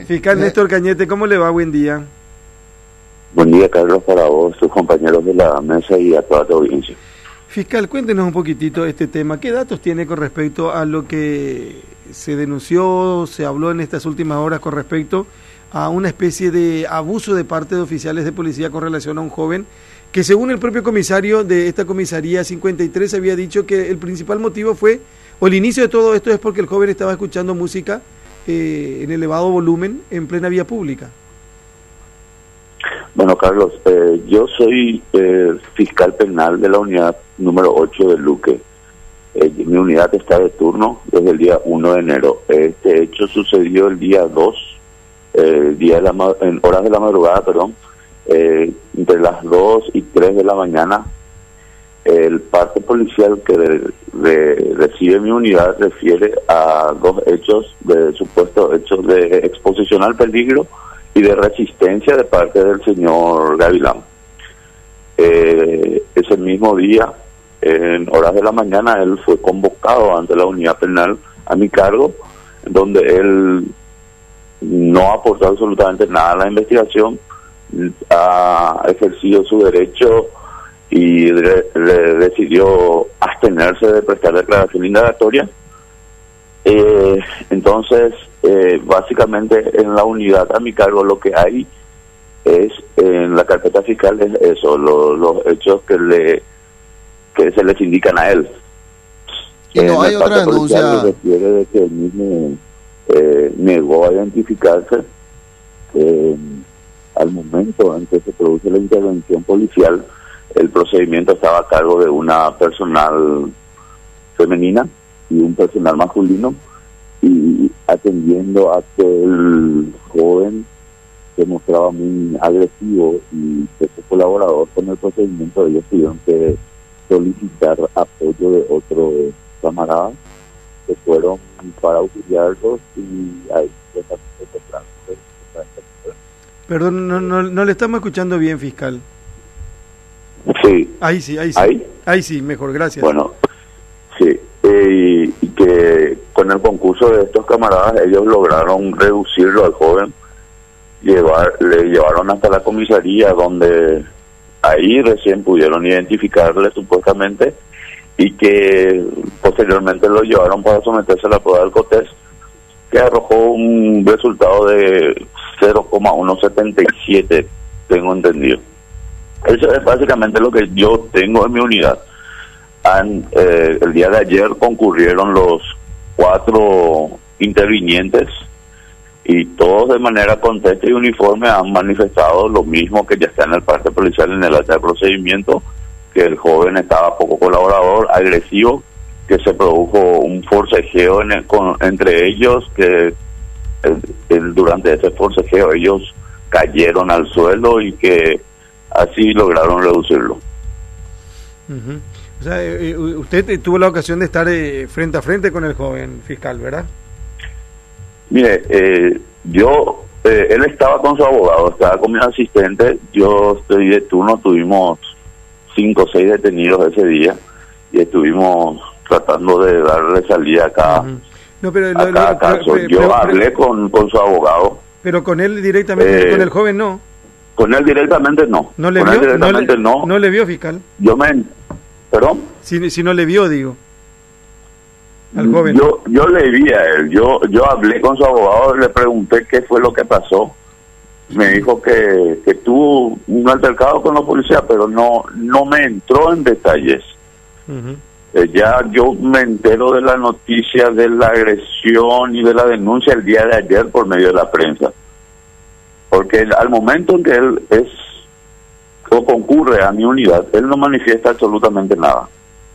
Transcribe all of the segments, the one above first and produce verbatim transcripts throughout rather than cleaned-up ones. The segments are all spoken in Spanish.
Fiscal Néstor Cañete, ¿cómo le va? Buen día. Buen día, Carlos, para vos, tus compañeros de la mesa y a toda tu audiencia. Fiscal, cuéntenos un poquitito este tema. ¿Qué datos tiene con respecto a lo que se denunció, se habló en estas últimas horas con respecto a una especie de abuso de parte de oficiales de policía con relación a un joven que, según el propio comisario de esta comisaría cincuenta y tres, había dicho que el principal motivo fue, o el inicio de todo esto es porque el joven estaba escuchando música eh, en elevado volumen en plena vía pública? Bueno, Carlos, eh, yo soy eh, fiscal penal de la unidad número ocho de Luque. Eh, mi unidad está de turno desde el día uno de enero. Este hecho sucedió el día dos, eh, día de la, en horas de la madrugada, perdón, eh, entre las dos y tres de la mañana. El parte policial que de, de, recibe mi unidad refiere a dos hechos, de supuestos hechos de exposición al peligro y de resistencia de parte del señor Gavilán. Eh, ese mismo día, en horas de la mañana, él fue convocado ante la unidad penal a mi cargo, donde él no aportó absolutamente nada a la investigación, ha ejercido su derecho y re, re, decidió abstenerse de prestar declaración indagatoria. Eh, entonces, eh, básicamente en la unidad a mi cargo lo que hay es, en la carpeta fiscal, es eso, lo, los hechos que le que se les indican a él. Y no hay otra denuncia. Se refiere de que él mismo eh, negó a identificarse eh, al momento en que se produce la intervención policial. El procedimiento estaba a cargo de una personal femenina y un personal masculino, y atendiendo a que el joven se mostraba muy agresivo y que fue colaborador con el procedimiento, ellos tuvieron que solicitar apoyo de otros camaradas que fueron para auxiliarlos, y ahí Perdón, no, no, no le estamos escuchando bien, fiscal. Sí. Ahí sí, ahí sí. ¿Ahí? Ahí sí, mejor, gracias. Bueno, sí. Eh, y, y que con el concurso de estos camaradas ellos lograron reducirlo al joven, llevar le llevaron hasta la comisaría, donde ahí recién pudieron identificarle supuestamente, y que posteriormente lo llevaron para someterse a la prueba del COTES, que arrojó un resultado de cero coma ciento setenta y siete, tengo entendido. Eso es básicamente lo que yo tengo en mi unidad. Han, eh, el día de ayer concurrieron los cuatro intervinientes y todos de manera contesta y uniforme han manifestado lo mismo que ya está en el parte policial en el acta de procedimiento, que el joven estaba poco colaborador, agresivo, que se produjo un forcejeo en el, con, entre ellos, que el, el, durante ese forcejeo ellos cayeron al suelo y que así lograron reducirlo. Uh-huh. O sea, eh, usted tuvo la ocasión de estar eh, frente a frente con el joven, fiscal, ¿verdad? Mire, eh, yo, eh, él estaba con su abogado, estaba con mi asistente, yo estoy de turno, tuvimos cinco o seis detenidos ese día y estuvimos tratando de darle salida a cada, uh-huh. no, pero, a lo, cada lo, caso. Pero, yo pero, hablé pero, con, con su abogado. Pero con él directamente, eh, con el joven no. Con él directamente no. ¿No le con vio? Él directamente no, le, no. ¿No le vio, fiscal? Yo me... ¿Perdón? Si, si no le vio, digo. Al joven. Yo yo le vi a él. Yo yo hablé con su abogado, le pregunté qué fue lo que pasó. Me dijo que, que tuvo un altercado con los policías, pero no no me entró en detalles. Uh-huh. Eh, ya yo me entero de la noticia de la agresión y de la denuncia el día de ayer por medio de la prensa. Porque él, al momento en que él es o concurre a mi unidad, él no manifiesta absolutamente nada.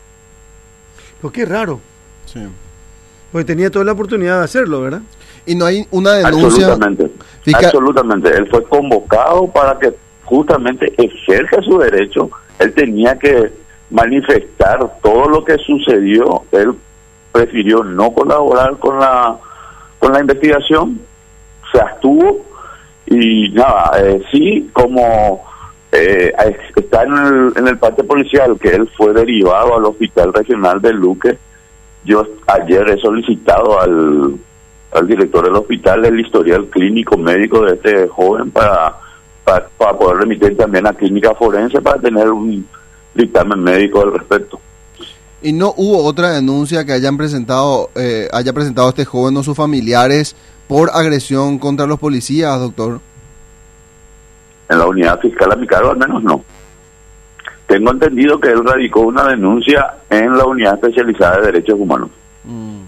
Pues qué raro. Sí. Porque tenía toda la oportunidad de hacerlo, ¿verdad? Y no hay una denuncia. Absolutamente. Fica... Absolutamente. Él fue convocado para que justamente ejerza su derecho. Él tenía que manifestar todo lo que sucedió. Él prefirió no colaborar con la con la investigación, se abstuvo. Y nada, eh, sí, como eh, está en el, en el parte policial que él fue derivado al Hospital Regional de Luque, yo ayer he solicitado al al director del hospital el historial clínico médico de este joven para, para, para poder remitir también a clínica forense para tener un dictamen médico al respecto. ¿Y no hubo otra denuncia que hayan presentado, eh, haya presentado este joven o sus familiares por agresión contra los policías, doctor? En la unidad fiscal a mi cargo al menos no. Tengo entendido que él radicó una denuncia en la unidad especializada de derechos humanos. Mm.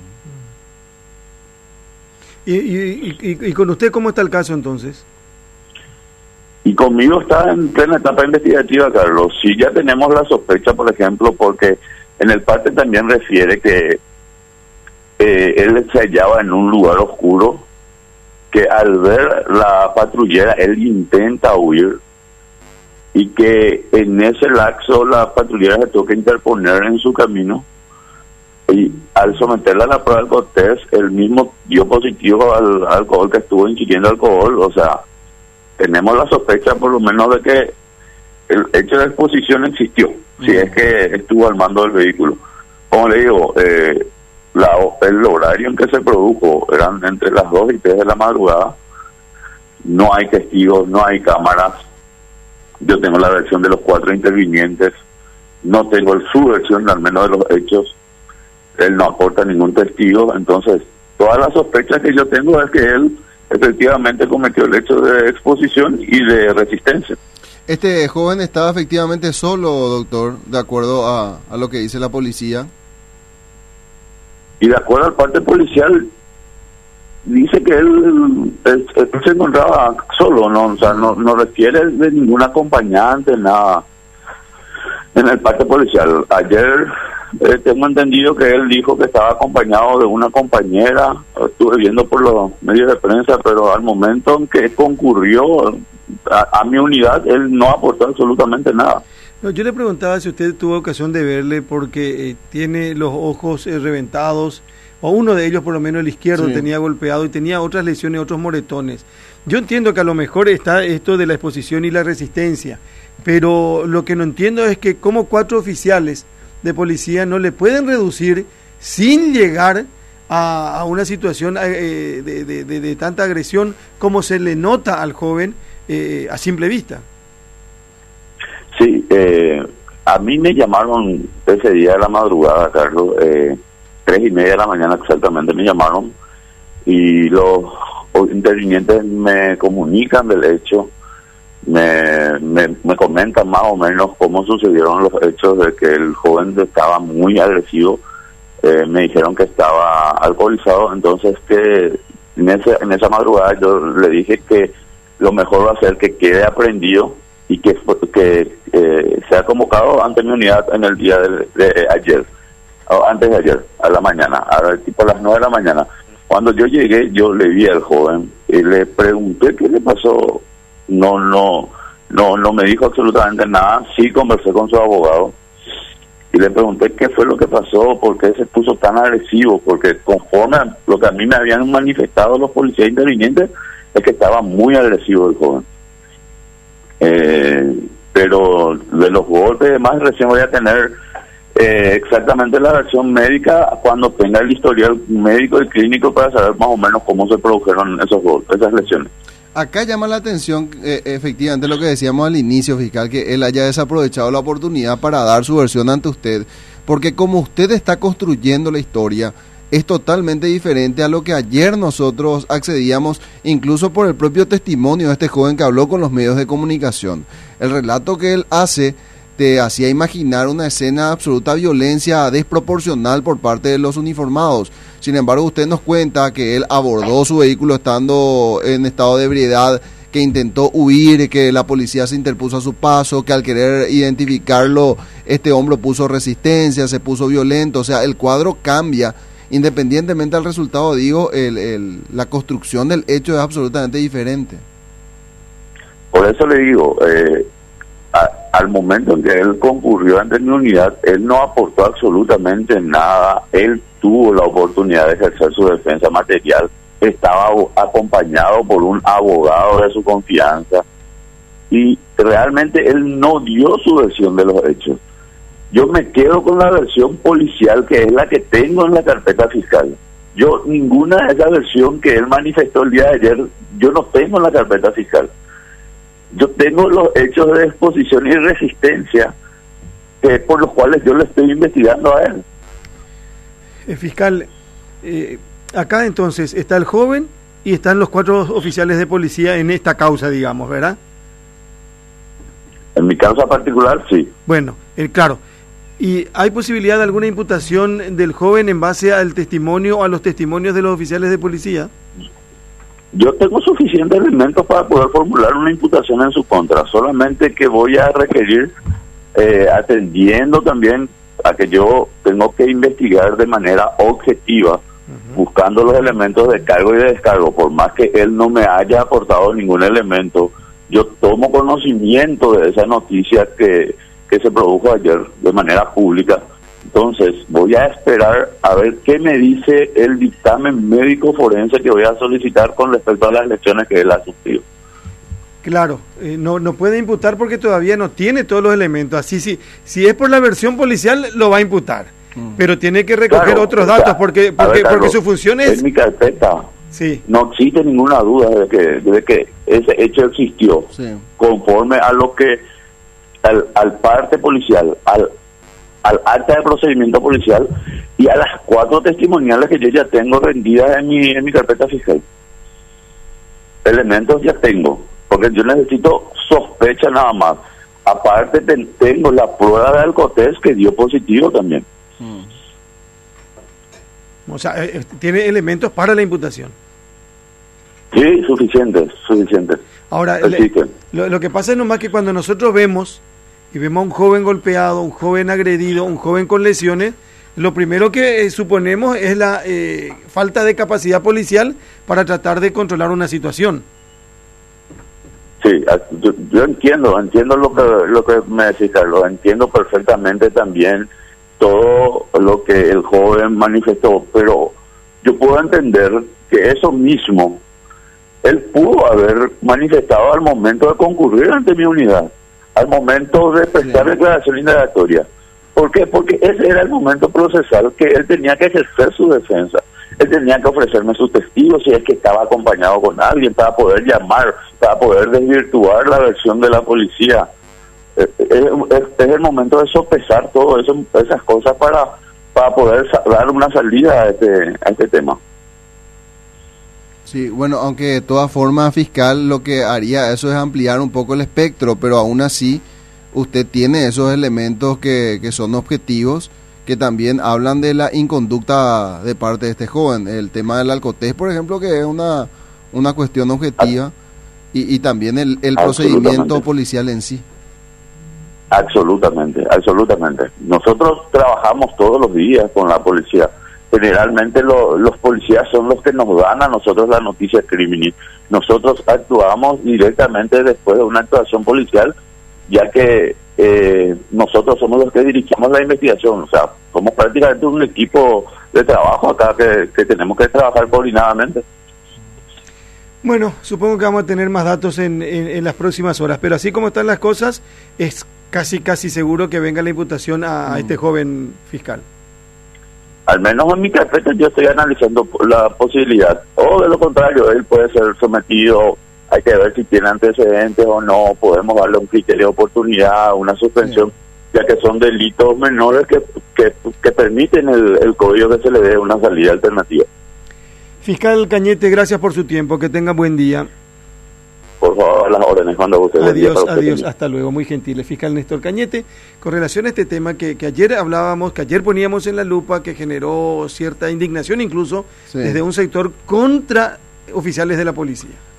¿Y, y, y, y con usted cómo está el caso entonces? Y conmigo está en plena etapa investigativa, Carlos. Sí, ya tenemos la sospecha, por ejemplo, porque en el parte también refiere que eh, él se hallaba en un lugar oscuro, que al ver la patrullera él intenta huir y que en ese lapso la patrullera se tuvo que interponer en su camino y al someterla a la prueba de alcoholtest él mismo dio positivo al, al alcohol, que estuvo ingiriendo alcohol. O sea, tenemos la sospecha por lo menos de que el hecho de exposición existió, mm. si es que estuvo al mando del vehículo. Como le digo, eh, la, el horario en que se produjo eran entre las dos y tres de la madrugada, no hay testigos, no hay cámaras. Yo tengo la versión de los cuatro intervinientes, no tengo el, su versión al menos de los hechos, él no aporta ningún testigo. Entonces todas las sospechas que yo tengo es que él efectivamente cometió el hecho de exposición y de resistencia. Este joven estaba efectivamente solo, doctor, de acuerdo a, a lo que dice la policía. Y de acuerdo al parte policial, dice que él, él, él se encontraba solo, no, o sea, no, no refiere de ningún acompañante, nada. En el parte policial, ayer eh, tengo entendido que él dijo que estaba acompañado de una compañera, estuve viendo por los medios de prensa, pero al momento en que concurrió a, a mi unidad, él no aportó absolutamente nada. No, yo le preguntaba si usted tuvo ocasión de verle porque eh, tiene los ojos eh, reventados, o uno de ellos por lo menos el izquierdo sí. tenía golpeado y tenía otras lesiones, otros moretones. Yo entiendo que a lo mejor está esto de la exposición y la resistencia, pero lo que no entiendo es que como cuatro oficiales de policía no le pueden reducir sin llegar a, a una situación eh, de, de, de, de tanta agresión como se le nota al joven eh, a simple vista. Sí, eh, a mí me llamaron ese día de la madrugada, Carlos, eh, tres y media de la mañana exactamente me llamaron y los intervinientes me comunican del hecho, me, me, me comentan más o menos cómo sucedieron los hechos de que el joven estaba muy agresivo, eh, me dijeron que estaba alcoholizado, entonces que en, ese, en esa madrugada yo le dije que lo mejor va a ser que quede aprendido y que, que eh, sea convocado ante mi unidad en el día de, de ayer, o antes de ayer, a la mañana, a tipo a las nueve de la mañana. Cuando yo llegué, yo le vi al joven y le pregunté qué le pasó. No, no, no, no me dijo absolutamente nada. Sí conversé con su abogado y le pregunté qué fue lo que pasó, por qué se puso tan agresivo, porque conforme a lo que a mí me habían manifestado los policías intervinientes, es que estaba muy agresivo el joven. Eh, pero de los golpes y demás recién voy a tener eh, exactamente la versión médica cuando tenga el historial médico y clínico para saber más o menos cómo se produjeron esos golpes, esas lesiones. Acá llama la atención eh, efectivamente lo que decíamos al inicio, fiscal, que él haya desaprovechado la oportunidad para dar su versión ante usted, porque como usted está construyendo la historia, es totalmente diferente a lo que ayer nosotros accedíamos, incluso por el propio testimonio de este joven que habló con los medios de comunicación. El relato que él hace te hacía imaginar una escena de absoluta violencia desproporcional por parte de los uniformados. Sin embargo, usted nos cuenta que él abordó su vehículo estando en estado de ebriedad, que intentó huir, que la policía se interpuso a su paso, que al querer identificarlo, este hombre puso resistencia, se puso violento. O sea, el cuadro cambia. Independientemente del resultado, digo, el, el, la construcción del hecho es absolutamente diferente. Por eso le digo, eh, a, al momento en que él concurrió ante mi unidad, él no aportó absolutamente nada, él tuvo la oportunidad de ejercer su defensa material, estaba acompañado por un abogado de su confianza y realmente él no dio su versión de los hechos. Yo me quedo con la versión policial, que es la que tengo en la carpeta fiscal. Yo, ninguna de esa versión que él manifestó el día de ayer, yo no tengo en la carpeta fiscal. Yo tengo los hechos de exposición y resistencia eh, por los cuales yo le estoy investigando a él. Eh, fiscal, eh, acá entonces está el joven y están los cuatro oficiales de policía en esta causa, digamos, ¿verdad? En mi causa particular, sí. Bueno, eh, claro. ¿Y hay posibilidad de alguna imputación del joven en base al testimonio, a los testimonios de los oficiales de policía? Yo tengo suficientes elementos para poder formular una imputación en su contra, solamente que voy a requerir, eh, atendiendo también a que yo tengo que investigar de manera objetiva, uh-huh. buscando los elementos de cargo y de descargo, por más que él no me haya aportado ningún elemento, yo tomo conocimiento de esa noticia que, que se produjo ayer de manera pública. Entonces voy a esperar a ver qué me dice el dictamen médico forense que voy a solicitar con respecto a las lesiones que él ha sufrido. Claro, eh, no no puede imputar porque todavía no tiene todos los elementos. Así sí, si es por la versión policial lo va a imputar, mm. pero tiene que recoger claro, otros datos, sea, porque porque, ver, Carlos, porque su función es... En mi carpeta sí. no existe ninguna duda de que, de que ese hecho existió, sí. conforme a lo que al, al parte policial, al al acta de procedimiento policial y a las cuatro testimoniales que yo ya tengo rendidas en mi en mi carpeta fiscal. Elementos ya tengo, porque yo necesito sospecha nada más. Aparte ten, tengo la prueba de alcotés que dio positivo también. Hmm. O sea, eh, tiene elementos para la imputación. Sí, suficientes, suficientes. Ahora, le, lo, lo que pasa es nomás que cuando nosotros vemos y vemos a un joven golpeado, un joven agredido, un joven con lesiones, lo primero que eh, suponemos es la eh, falta de capacidad policial para tratar de controlar una situación. Sí, yo, yo entiendo, entiendo lo que lo que me decís, Carlos, entiendo perfectamente también todo lo que el joven manifestó, pero yo puedo entender que eso mismo él pudo haber manifestado al momento de concurrir ante mi unidad, al momento de prestar sí. declaración indagatoria. ¿Por qué? Porque ese era el momento procesal que él tenía que ejercer su defensa. Él tenía que ofrecerme sus testigos si es que estaba acompañado con alguien para poder llamar, para poder desvirtuar la versión de la policía. Es, es, es el momento de sopesar todo eso, esas cosas para, para poder dar una salida a este, a este tema. Sí, bueno, aunque de todas formas, fiscal, lo que haría eso es ampliar un poco el espectro, pero aún así usted tiene esos elementos que, que son objetivos, que también hablan de la inconducta de parte de este joven. El tema del alcotés, por ejemplo, que es una, una cuestión objetiva, y, y también el, el procedimiento policial en sí. Absolutamente, absolutamente. Nosotros trabajamos todos los días con la policía. Generalmente lo, los policías son los que nos dan a nosotros la noticia criminal. Nosotros actuamos directamente después de una actuación policial, ya que eh, nosotros somos los que dirigimos la investigación. O sea, somos prácticamente un equipo de trabajo acá que, que tenemos que trabajar coordinadamente. Bueno, supongo que vamos a tener más datos en, en, en las próximas horas, pero así como están las cosas, es casi casi seguro que venga la imputación a, a este joven fiscal. Al menos en mi carpeta yo estoy analizando la posibilidad, o de lo contrario, él puede ser sometido, hay que ver si tiene antecedentes o no, podemos darle un criterio de oportunidad, una suspensión, sí. ya que son delitos menores que, que, que permiten el, el código que se le dé una salida alternativa. Fiscal Cañete, gracias por su tiempo, que tenga buen día. Por favor, las órdenes, cuando usted. Adiós, usted adiós, tenga. Hasta luego, muy gentil. El fiscal Néstor Cañete, con relación a este tema que, que ayer hablábamos, que ayer poníamos en la lupa, que generó cierta indignación incluso sí. desde un sector contra oficiales de la policía.